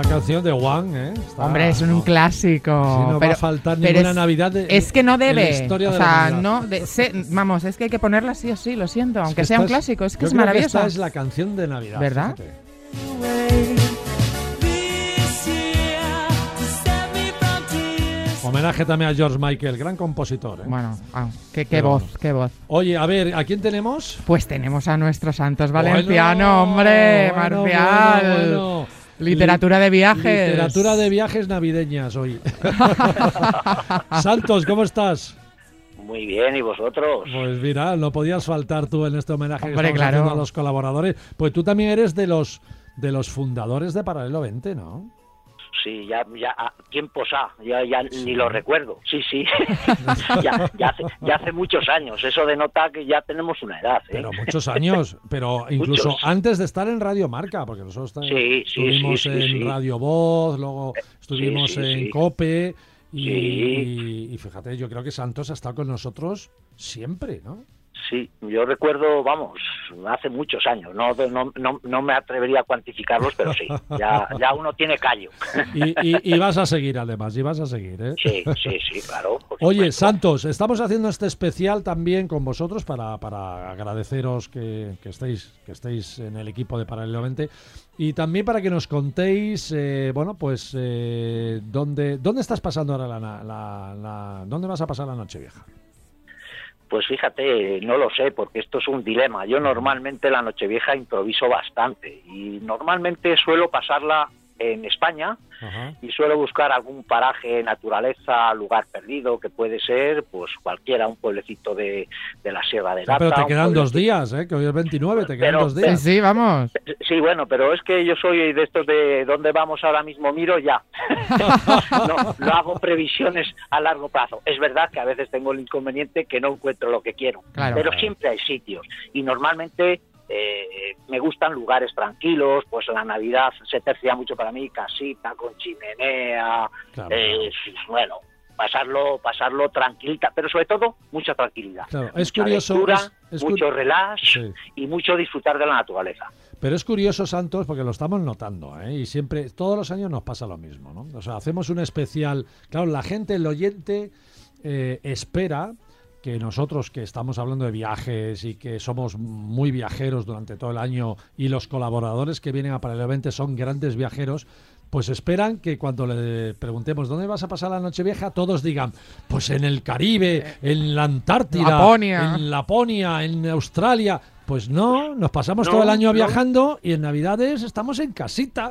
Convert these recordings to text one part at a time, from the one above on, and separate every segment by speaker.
Speaker 1: canción de One, ¿eh?
Speaker 2: Hombre, es un clásico.
Speaker 1: Sí, no va a faltar ninguna Navidad
Speaker 2: es que no debe.
Speaker 1: En la historia
Speaker 2: o sea, no. Vamos, es que hay que ponerla sí o sí, lo siento. Aunque sea un clásico, es que es maravillosa.
Speaker 1: Esta es la canción de Navidad.
Speaker 2: ¿Verdad?
Speaker 1: Fíjate. Homenaje también a George Michael, gran compositor, ¿eh?
Speaker 2: Bueno, qué voz, qué voz.
Speaker 1: Oye, a ver, ¿a quién tenemos?
Speaker 2: Pues tenemos a nuestro Santos Valenciano, hombre, Marcial.
Speaker 1: Bueno.
Speaker 2: Literatura de viajes.
Speaker 1: Literatura de viajes navideñas hoy. Santos, ¿cómo estás?
Speaker 3: Muy bien, ¿y vosotros?
Speaker 1: Pues mira, no podías faltar tú en este homenaje que estamos
Speaker 2: claro.
Speaker 1: haciendo a los colaboradores. Pues tú también eres de los fundadores de Paralelo 20, ¿no?
Speaker 3: Sí, ya tiempos ya sí. Ni lo recuerdo. Sí. ya hace muchos años. Eso denota que ya tenemos una edad, ¿eh?
Speaker 1: Pero muchos años, pero incluso antes de estar en Radio Marca, porque nosotros estuvimos en Radio Voz, luego estuvimos en COPE y fíjate, yo creo que Santos ha estado con nosotros siempre, ¿no?
Speaker 3: Sí, yo recuerdo, vamos, hace muchos años, no me atrevería a cuantificarlos, pero sí, ya uno tiene callo.
Speaker 1: Y vas a seguir, además, ¿eh?
Speaker 3: Sí, claro.
Speaker 1: Oye, Santos, estamos haciendo este especial también con vosotros para agradeceros que estéis en el equipo de Paralelo 20 y también para que nos contéis, ¿dónde estás pasando ahora ¿dónde vas a pasar la Nochevieja?
Speaker 3: Pues fíjate, no lo sé, porque esto es un dilema. Yo normalmente la Nochevieja improviso bastante y normalmente suelo pasarla en España. Ajá. Y suelo buscar algún paraje, naturaleza, lugar perdido, que puede ser pues cualquiera, un pueblecito de la Sierra de Gata.
Speaker 1: Pero te quedan 2 días, que hoy es 29, te quedan 2 días.
Speaker 2: Sí, vamos.
Speaker 3: Sí, bueno, pero es que yo soy de estos de dónde vamos ahora mismo, miro ya. no hago previsiones a largo plazo. Es verdad que a veces tengo el inconveniente que no encuentro lo que quiero, pero siempre hay sitios y normalmente me gustan lugares tranquilos, pues la Navidad se tercia mucho para mí, casita con chimenea, pasarlo tranquilita, pero sobre todo mucha tranquilidad.
Speaker 1: Claro, es curioso,
Speaker 3: lectura, mucho relax y mucho disfrutar de la naturaleza.
Speaker 1: Pero es curioso, Santos, porque lo estamos notando, y siempre, todos los años nos pasa lo mismo, ¿no? O sea, hacemos un especial, claro, la gente, el oyente espera que nosotros que estamos hablando de viajes y que somos muy viajeros durante todo el año y los colaboradores que vienen a Paralelo 20 son grandes viajeros, pues esperan que cuando le preguntemos ¿dónde vas a pasar la Nochevieja? Todos digan, pues en el Caribe, en la Antártida, en Laponia, en Australia. Pues no, nos pasamos todo el año viajando y en Navidades estamos en casita.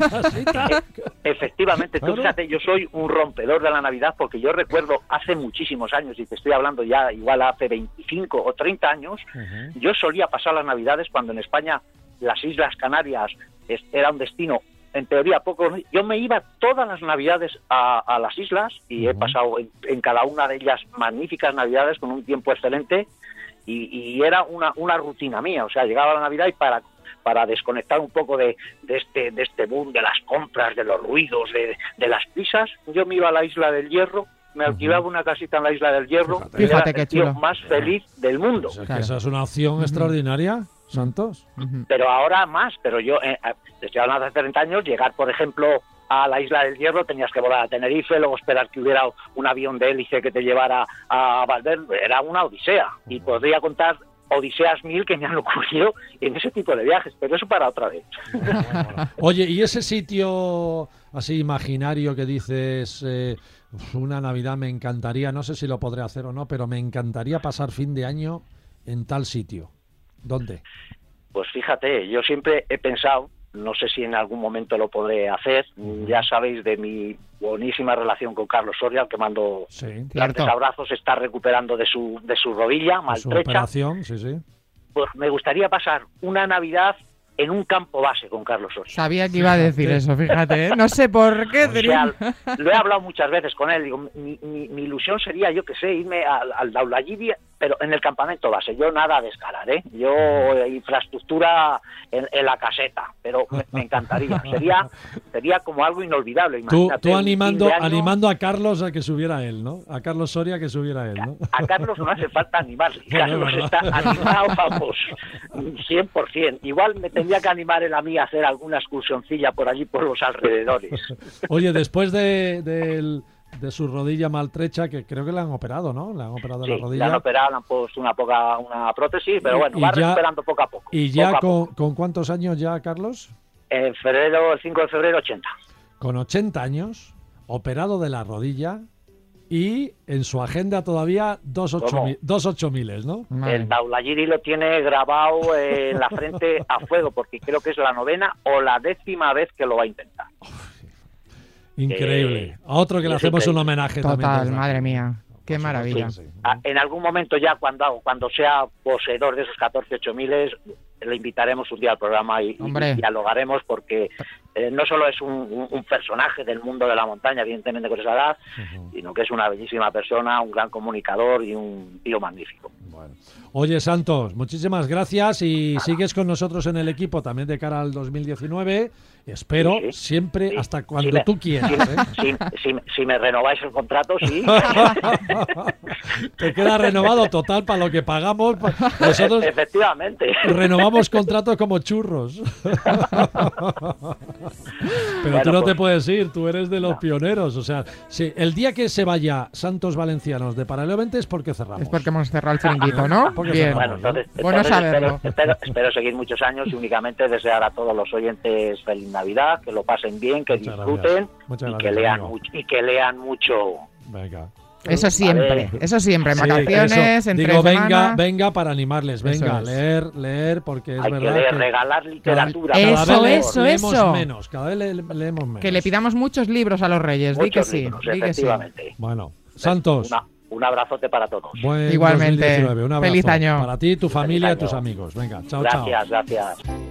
Speaker 3: Efectivamente, tú fíjate, yo soy un rompedor de la Navidad porque yo recuerdo hace muchísimos años, y te estoy hablando ya igual hace 25 o 30 años, yo solía pasar las Navidades cuando en España las Islas Canarias era un destino, en teoría poco. Yo me iba todas las Navidades a las islas y he pasado en cada una de ellas magníficas Navidades con un tiempo excelente. Y era una rutina mía, o sea, llegaba la Navidad y para desconectar un poco de este boom de las compras, de los ruidos, de las prisas, yo me iba a la Isla del Hierro, me alquilaba una casita en la Isla del Hierro,
Speaker 2: fíjate
Speaker 3: era el tío más feliz del mundo.
Speaker 1: Pues esa es una opción extraordinaria, Santos.
Speaker 3: Pero ahora más, pero yo, te estoy hablando de hace 30 años, llegar, por ejemplo, a la Isla del Hierro, tenías que volar a Tenerife, luego esperar que hubiera un avión de hélice que te llevara a Valverde, era una odisea, y podría contar odiseas 1000 que me han ocurrido en ese tipo de viajes, pero eso para otra vez.
Speaker 1: Oye, ¿y ese sitio así imaginario que dices, una Navidad me encantaría, no sé si lo podré hacer o no, pero me encantaría pasar fin de año en tal sitio? ¿Dónde?
Speaker 3: Pues fíjate, yo siempre he pensado, no sé si en algún momento lo podré hacer, ya sabéis de mi buenísima relación con Carlos Soria, al que mando grandes abrazos, está recuperando de su rodilla maltrecha.
Speaker 1: Su operación, sí.
Speaker 3: Pues me gustaría pasar una Navidad en un campo base con Carlos Soria.
Speaker 2: Sabía que iba a decir eso, fíjate, ¿eh? No sé por qué.
Speaker 3: O sea, lo he hablado muchas veces con él, digo, mi ilusión sería, yo que sé, irme al Daulayidi pero en el campamento base, yo nada de escalar, ¿eh? Yo infraestructura en la caseta, pero me encantaría, sería como algo inolvidable.
Speaker 1: Tú animando a Carlos a que subiera él, ¿no? A Carlos Soria que subiera él, ¿no?
Speaker 3: A Carlos no hace falta animarle, Carlos está animado, vamos, 100%. Igual me tendría que animar él a mí a hacer alguna excursioncilla por allí, por los alrededores.
Speaker 1: Oye, después de su rodilla maltrecha, que creo que le han operado, ¿no? Le han operado la rodilla.
Speaker 3: Le han operado, le han puesto una prótesis, pero bueno, va recuperando poco a poco.
Speaker 1: ¿Y ya con cuántos años ya, Carlos?
Speaker 3: El 5 de febrero, 80.
Speaker 1: Con 80 años, operado de la rodilla y en su agenda todavía 2.8000, ¿no?
Speaker 3: El Daulagiri lo tiene grabado en la frente a fuego, porque creo que es la 9ª o la 10ª vez que lo va a intentar.
Speaker 1: Increíble. A otro que le hacemos un homenaje
Speaker 2: total,
Speaker 1: también.
Speaker 2: Total, madre mía. Qué maravilla.
Speaker 3: Sí. En algún momento ya cuando sea poseedor de esos 8000, le invitaremos un día al programa y dialogaremos, porque no solo es un personaje del mundo de la montaña, evidentemente con esa edad, sino que es una bellísima persona, un gran comunicador y un tío magnífico.
Speaker 1: Bueno. Oye, Santos, muchísimas gracias y sigues con nosotros en el equipo también de cara al 2019. Espero siempre hasta cuando tú quieras.
Speaker 3: Si me renováis el contrato, sí.
Speaker 1: Te queda renovado total para lo que pagamos. Nosotros
Speaker 3: efectivamente
Speaker 1: renovamos contratos como churros. Pero bueno, tú no te puedes ir, tú eres de los pioneros. O sea, si el día que se vaya Santos Valencianos de Paralelo 20 es porque cerramos.
Speaker 2: Es porque hemos cerrado el chiringuito, ¿no?
Speaker 1: Bien.
Speaker 3: Bueno, entonces
Speaker 2: saberlo.
Speaker 3: Espero seguir muchos años y únicamente desear a todos los oyentes feliz Navidad, que lo pasen bien, que disfruten y que lean mucho.
Speaker 1: Venga.
Speaker 2: Eso siempre, en vacaciones, entre semana.
Speaker 1: Venga para animarles, venga, leer, porque es
Speaker 3: hay
Speaker 1: verdad
Speaker 3: que regalar literatura.
Speaker 2: Cada
Speaker 1: vez leemos menos, cada vez leemos menos.
Speaker 2: Que le pidamos muchos libros a los Reyes, di que sí.
Speaker 1: Bueno, Santos.
Speaker 3: Un abrazote para todos.
Speaker 1: Buen
Speaker 2: igualmente.
Speaker 1: 2019, un abrazo.
Speaker 2: Feliz año.
Speaker 1: Para ti, tu familia y tus amigos. Venga, chao, chao.
Speaker 3: Gracias.